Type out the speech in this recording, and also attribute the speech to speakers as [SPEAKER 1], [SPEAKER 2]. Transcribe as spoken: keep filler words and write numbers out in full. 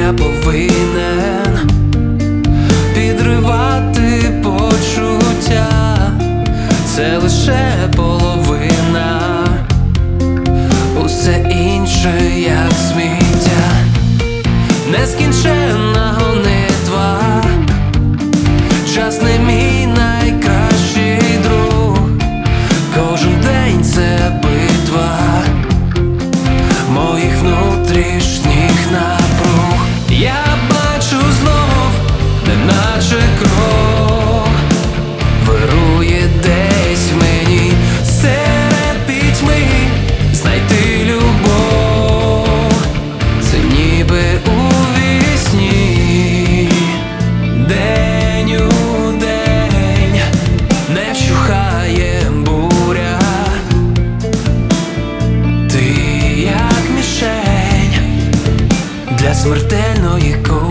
[SPEAKER 1] я повинен підривати почуття. Це лише половина, усе інше як сміття. Нескінченна гонитва, час не мій найкращий друг. Кожен день це битва моїх внутрішніх напруг. Я бачу знов, неначе кров вирує десь в мені. Серед пітьми знайти любов, це ніби у вісні. День у день не вщухає буря, ти як мішень для смертельної кулі.